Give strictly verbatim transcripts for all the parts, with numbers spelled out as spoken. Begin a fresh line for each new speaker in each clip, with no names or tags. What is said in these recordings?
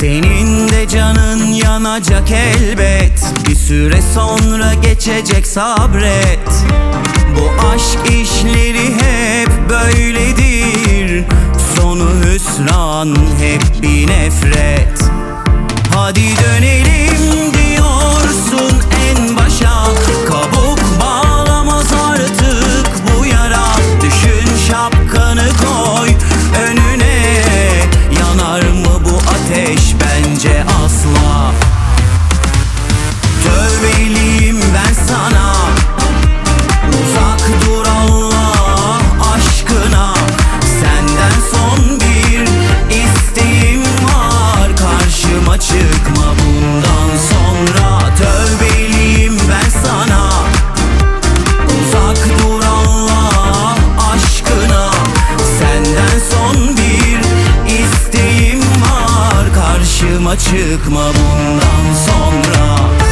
Senin de canın yanacak elbet, bir süre sonra geçecek, sabret. Bu aşk işleri hep böyledir, sonu hüsran, hep bir nefret. Hadi dönelim diyorsun en başa, kabuk bağlamaz artık bu yara. Düşün şapkanı koy önüne, yanar mı bu ateş? Bence asla. Tövbeliyim ben sana, uzak dur Allah aşkına. Senden son bir isteğim var, karşıma çıkma bundan sonra. Tövbeliyim ben sana, uzak dur Allah aşkına. Senden son bir isteğim var, karşıma çıkma bundan sonra.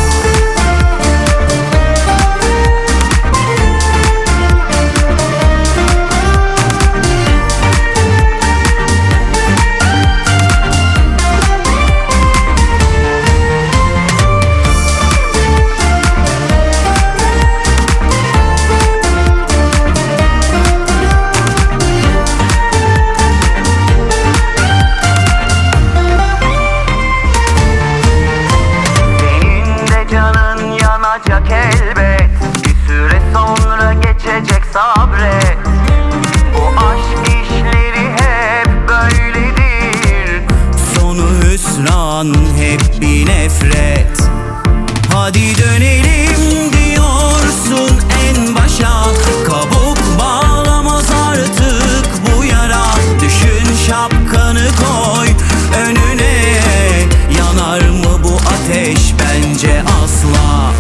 Yanacak elbet, bir süre sonra geçecek, sabret. Bu aşk işleri hep böyledir, sonu hüsran, hep bir nefret. Hadi dönelim diyorsun en başa, kabuk bağlamaz artık bu yara. Düşün şapkanı koy önüne, yanar mı bu ateş? Bence asla.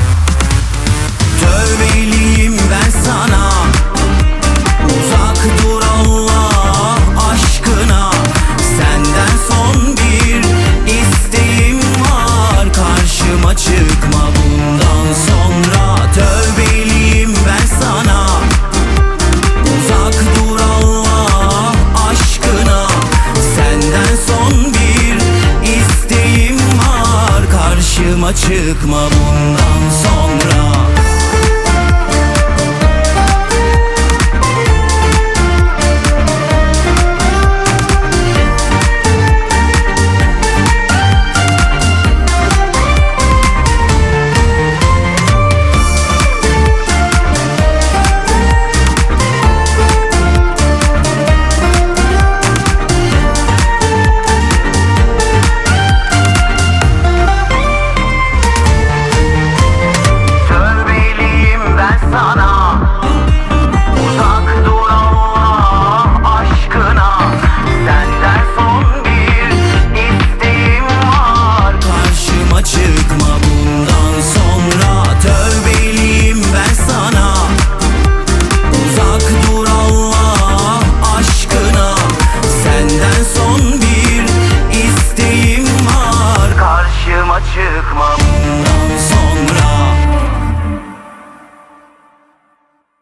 Tövbeliyim ben sana, uzak dur Allah aşkına. Senden son bir isteğim var, karşıma çıkma bundan sonra. Tövbeliyim ben sana, uzak dur Allah aşkına. Senden son bir isteğim var, karşıma çıkma bundan sonra.